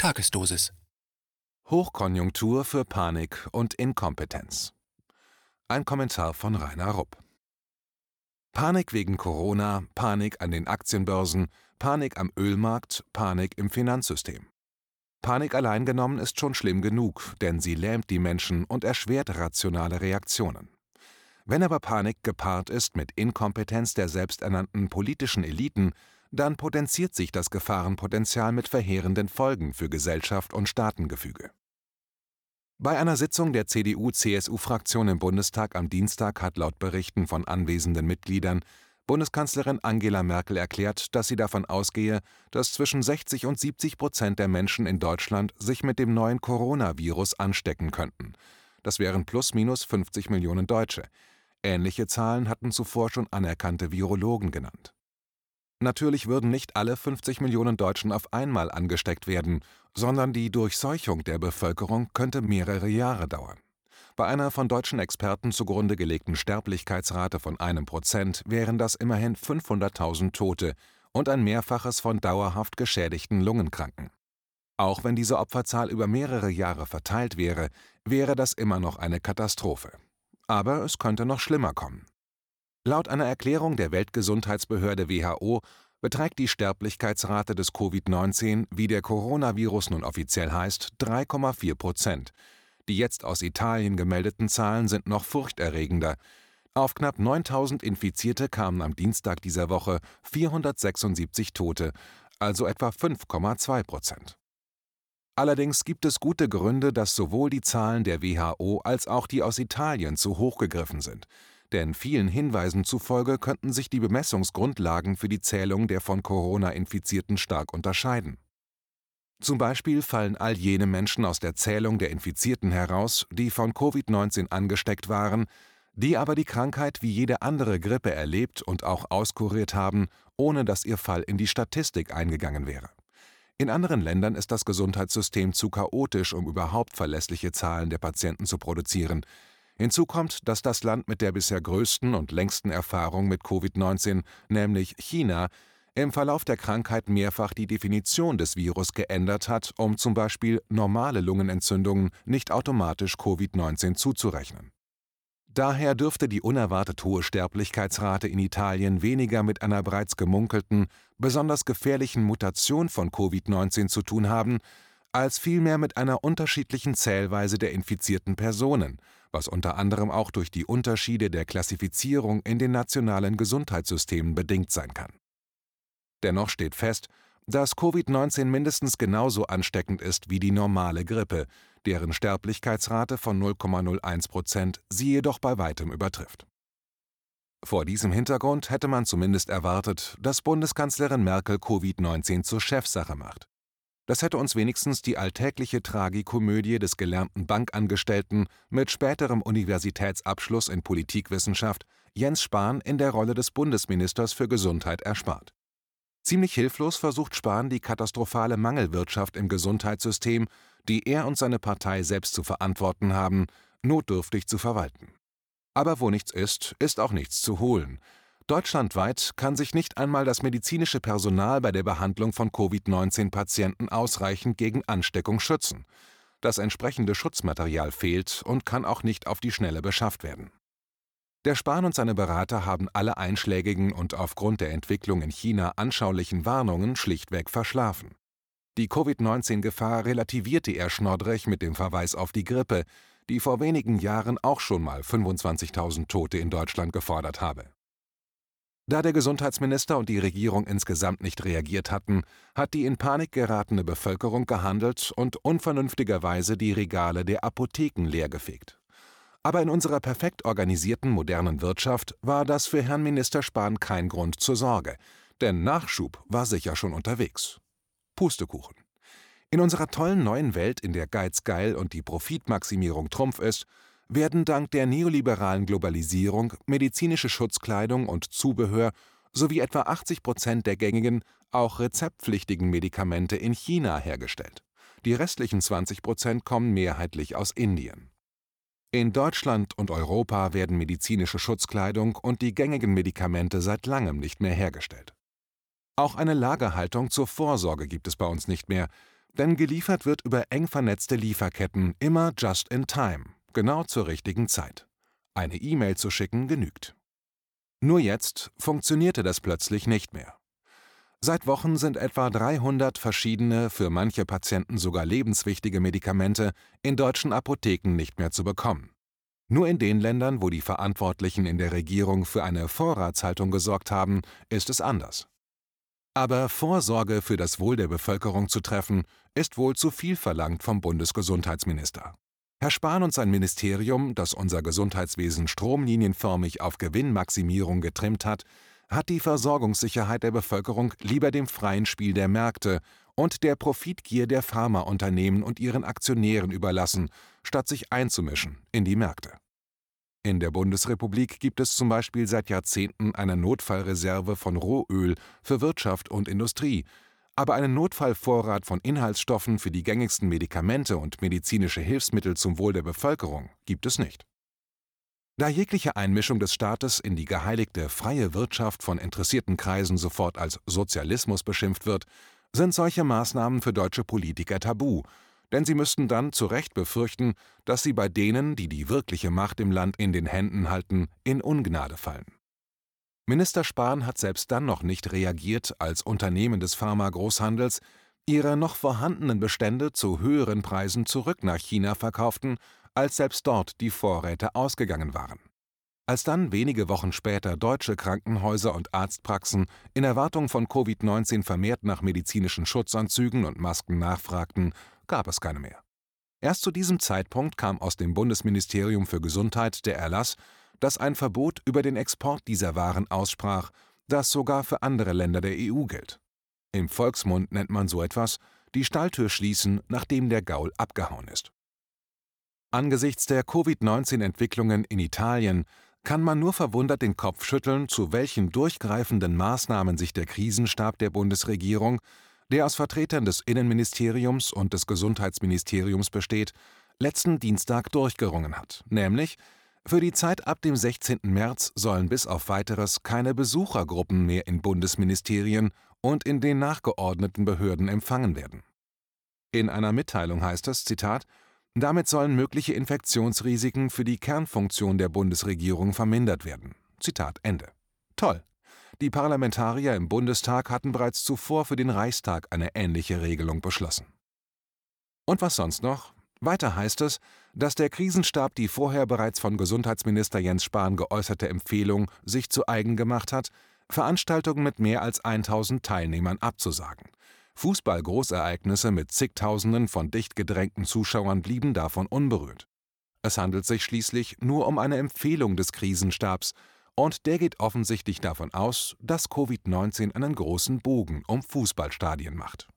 Tagesdosis. Hochkonjunktur für Panik und Inkompetenz. Ein Kommentar von Rainer Rupp. Panik wegen Corona, Panik an den Aktienbörsen, Panik am Ölmarkt, Panik im Finanzsystem. Panik allein genommen ist schon schlimm genug, denn sie lähmt die Menschen und erschwert rationale Reaktionen. Wenn aber Panik gepaart ist mit Inkompetenz der selbsternannten politischen Eliten, dann potenziert sich das Gefahrenpotenzial mit verheerenden Folgen für Gesellschaft und Staatengefüge. Bei einer Sitzung der CDU-CSU-Fraktion im Bundestag am Dienstag hat laut Berichten von anwesenden Mitgliedern Bundeskanzlerin Angela Merkel erklärt, dass sie davon ausgehe, dass zwischen 60 und 70% der Menschen in Deutschland sich mit dem neuen Coronavirus anstecken könnten. Das wären plus minus 50 Millionen Deutsche. Ähnliche Zahlen hatten zuvor schon anerkannte Virologen genannt. Natürlich würden nicht alle 50 Millionen Deutschen auf einmal angesteckt werden, sondern die Durchseuchung der Bevölkerung könnte mehrere Jahre dauern. Bei einer von deutschen Experten zugrunde gelegten Sterblichkeitsrate von 1% wären das immerhin 500.000 Tote und ein Mehrfaches von dauerhaft geschädigten Lungenkranken. Auch wenn diese Opferzahl über mehrere Jahre verteilt wäre, wäre das immer noch eine Katastrophe. Aber es könnte noch schlimmer kommen. Laut einer Erklärung der Weltgesundheitsbehörde WHO beträgt die Sterblichkeitsrate des Covid-19, wie der Coronavirus nun offiziell heißt, 3,4%. Die jetzt aus Italien gemeldeten Zahlen sind noch furchterregender. Auf knapp 9.000 Infizierte kamen am Dienstag dieser Woche 476 Tote, also etwa 5,2%. Allerdings gibt es gute Gründe, dass sowohl die Zahlen der WHO als auch die aus Italien zu hoch gegriffen sind. Denn vielen Hinweisen zufolge könnten sich die Bemessungsgrundlagen für die Zählung der von Corona Infizierten stark unterscheiden. Zum Beispiel fallen all jene Menschen aus der Zählung der Infizierten heraus, die von Covid-19 angesteckt waren, die aber die Krankheit wie jede andere Grippe erlebt und auch auskuriert haben, ohne dass ihr Fall in die Statistik eingegangen wäre. In anderen Ländern ist das Gesundheitssystem zu chaotisch, um überhaupt verlässliche Zahlen der Patienten zu produzieren. Hinzu kommt, dass das Land mit der bisher größten und längsten Erfahrung mit Covid-19, nämlich China, im Verlauf der Krankheit mehrfach die Definition des Virus geändert hat, um zum Beispiel normale Lungenentzündungen nicht automatisch Covid-19 zuzurechnen. Daher dürfte die unerwartet hohe Sterblichkeitsrate in Italien weniger mit einer bereits gemunkelten, besonders gefährlichen Mutation von Covid-19 zu tun haben, als vielmehr mit einer unterschiedlichen Zählweise der infizierten Personen, was unter anderem auch durch die Unterschiede der Klassifizierung in den nationalen Gesundheitssystemen bedingt sein kann. Dennoch steht fest, dass Covid-19 mindestens genauso ansteckend ist wie die normale Grippe, deren Sterblichkeitsrate von 0,01% sie jedoch bei weitem übertrifft. Vor diesem Hintergrund hätte man zumindest erwartet, dass Bundeskanzlerin Merkel Covid-19 zur Chefsache macht. Das hätte uns wenigstens die alltägliche Tragikomödie des gelernten Bankangestellten mit späterem Universitätsabschluss in Politikwissenschaft Jens Spahn in der Rolle des Bundesministers für Gesundheit erspart. Ziemlich hilflos versucht Spahn die katastrophale Mangelwirtschaft im Gesundheitssystem, die er und seine Partei selbst zu verantworten haben, notdürftig zu verwalten. Aber wo nichts ist, ist auch nichts zu holen. Deutschlandweit kann sich nicht einmal das medizinische Personal bei der Behandlung von Covid-19-Patienten ausreichend gegen Ansteckung schützen. Das entsprechende Schutzmaterial fehlt und kann auch nicht auf die Schnelle beschafft werden. Der Spahn und seine Berater haben alle einschlägigen und aufgrund der Entwicklung in China anschaulichen Warnungen schlichtweg verschlafen. Die Covid-19-Gefahr relativierte er schnoddrig mit dem Verweis auf die Grippe, die vor wenigen Jahren auch schon mal 25.000 Tote in Deutschland gefordert habe. Da der Gesundheitsminister und die Regierung insgesamt nicht reagiert hatten, hat die in Panik geratene Bevölkerung gehandelt und unvernünftigerweise die Regale der Apotheken leergefegt. Aber in unserer perfekt organisierten modernen Wirtschaft war das für Herrn Minister Spahn kein Grund zur Sorge, denn Nachschub war sicher schon unterwegs. Pustekuchen. In unserer tollen neuen Welt, in der Geiz geil und die Profitmaximierung Trumpf ist, werden dank der neoliberalen Globalisierung medizinische Schutzkleidung und Zubehör sowie etwa 80% der gängigen, auch rezeptpflichtigen Medikamente in China hergestellt. Die restlichen 20% kommen mehrheitlich aus Indien. In Deutschland und Europa werden medizinische Schutzkleidung und die gängigen Medikamente seit langem nicht mehr hergestellt. Auch eine Lagerhaltung zur Vorsorge gibt es bei uns nicht mehr. Denn geliefert wird über eng vernetzte Lieferketten immer just in time, genau zur richtigen Zeit. Eine E-Mail zu schicken genügt. Nur jetzt funktionierte das plötzlich nicht mehr. Seit Wochen sind etwa 300 verschiedene, für manche Patienten sogar lebenswichtige Medikamente in deutschen Apotheken nicht mehr zu bekommen. Nur in den Ländern, wo die Verantwortlichen in der Regierung für eine Vorratshaltung gesorgt haben, ist es anders. Aber Vorsorge für das Wohl der Bevölkerung zu treffen, ist wohl zu viel verlangt vom Bundesgesundheitsminister. Herr Spahn und sein Ministerium, das unser Gesundheitswesen stromlinienförmig auf Gewinnmaximierung getrimmt hat die Versorgungssicherheit der Bevölkerung lieber dem freien Spiel der Märkte und der Profitgier der Pharmaunternehmen und ihren Aktionären überlassen, statt sich einzumischen in die Märkte. In der Bundesrepublik gibt es zum Beispiel seit Jahrzehnten eine Notfallreserve von Rohöl für Wirtschaft und Industrie, aber einen Notfallvorrat von Inhaltsstoffen für die gängigsten Medikamente und medizinische Hilfsmittel zum Wohl der Bevölkerung gibt es nicht. Da jegliche Einmischung des Staates in die geheiligte freie Wirtschaft von interessierten Kreisen sofort als Sozialismus beschimpft wird, sind solche Maßnahmen für deutsche Politiker tabu, denn sie müssten dann zu Recht befürchten, dass sie bei denen, die die wirkliche Macht im Land in den Händen halten, in Ungnade fallen. Minister Spahn hat selbst dann noch nicht reagiert, als Unternehmen des Pharmagroßhandels ihre noch vorhandenen Bestände zu höheren Preisen zurück nach China verkauften, als selbst dort die Vorräte ausgegangen waren. Als dann wenige Wochen später deutsche Krankenhäuser und Arztpraxen in Erwartung von Covid-19 vermehrt nach medizinischen Schutzanzügen und Masken nachfragten, gab es keine mehr. Erst zu diesem Zeitpunkt kam aus dem Bundesministerium für Gesundheit der Erlass, das ein Verbot über den Export dieser Waren aussprach, das sogar für andere Länder der EU gilt. Im Volksmund nennt man so etwas die Stalltür schließen, nachdem der Gaul abgehauen ist. Angesichts der Covid-19-Entwicklungen in Italien kann man nur verwundert den Kopf schütteln, zu welchen durchgreifenden Maßnahmen sich der Krisenstab der Bundesregierung, der aus Vertretern des Innenministeriums und des Gesundheitsministeriums besteht, letzten Dienstag durchgerungen hat, nämlich: Für die Zeit ab dem 16. März sollen bis auf Weiteres keine Besuchergruppen mehr in Bundesministerien und in den nachgeordneten Behörden empfangen werden. In einer Mitteilung heißt es, Zitat: Damit sollen mögliche Infektionsrisiken für die Kernfunktion der Bundesregierung vermindert werden. Zitat Ende. Toll! Die Parlamentarier im Bundestag hatten bereits zuvor für den Reichstag eine ähnliche Regelung beschlossen. Und was sonst noch? Weiter heißt es, dass der Krisenstab die vorher bereits von Gesundheitsminister Jens Spahn geäußerte Empfehlung sich zu eigen gemacht hat, Veranstaltungen mit mehr als 1000 Teilnehmern abzusagen. Fußball-Großereignisse mit zigtausenden von dicht gedrängten Zuschauern blieben davon unberührt. Es handelt sich schließlich nur um eine Empfehlung des Krisenstabs, und der geht offensichtlich davon aus, dass Covid-19 einen großen Bogen um Fußballstadien macht.